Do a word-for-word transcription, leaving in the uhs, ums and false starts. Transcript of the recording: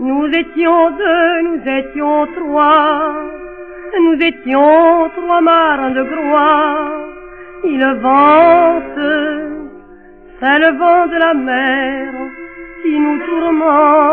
Nous étions deux, nous étions trois, nous étions trois marins de Groix. Il vente, c'est le vent de la mer qui nous tourmente.